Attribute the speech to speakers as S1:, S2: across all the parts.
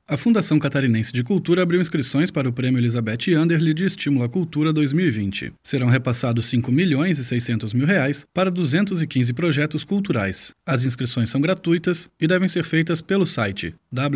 S1: A Fundação Catarinense de Cultura abriu inscrições para o Prêmio Elizabeth Anderle de Estímulo à Cultura 2020. Serão repassados R$ 5.600.000 para 215 projetos culturais. As inscrições são gratuitas e devem ser feitas pelo site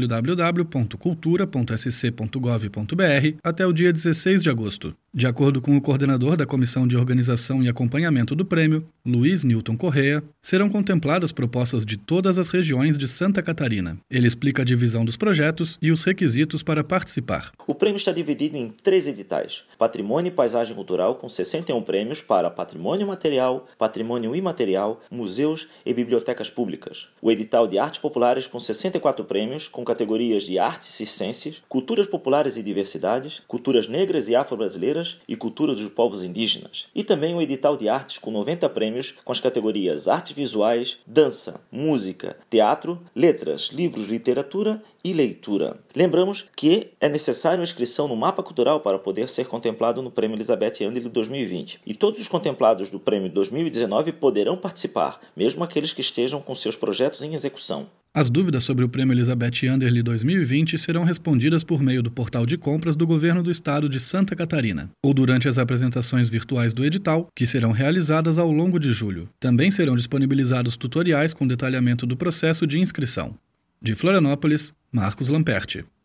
S1: www.cultura.sc.gov.br até o dia 16 de agosto. De acordo com o coordenador da Comissão de Organização e Acompanhamento do Prêmio, Luiz Newton Correa, serão contempladas propostas de todas as regiões de Santa Catarina. Ele explica a divisão dos projetos e os requisitos para participar.
S2: O prêmio está dividido em 3 editais: Patrimônio e Paisagem Cultural, com 61 prêmios para patrimônio material, patrimônio imaterial, museus e bibliotecas públicas. O edital de Artes Populares, com 64 prêmios, com categorias de artes circenses, culturas populares e diversidades, culturas negras e afro-brasileiras e cultura dos povos indígenas. E também o edital de artes, com 90 prêmios, com as categorias artes visuais, dança, música, teatro, letras, livros, literatura e leitura. Lembramos que é necessário a inscrição no mapa cultural para poder ser contemplado no Prêmio Elizabeth Anderle 2020. E todos os contemplados do Prêmio 2019 poderão participar, mesmo aqueles que estejam com seus projetos em execução.
S1: As dúvidas sobre o Prêmio Elizabeth Anderle 2020 serão respondidas por meio do portal de compras do Governo do Estado de Santa Catarina, ou durante as apresentações virtuais do edital, que serão realizadas ao longo de julho. Também serão disponibilizados tutoriais com detalhamento do processo de inscrição. De Florianópolis, Marcos Lamperti.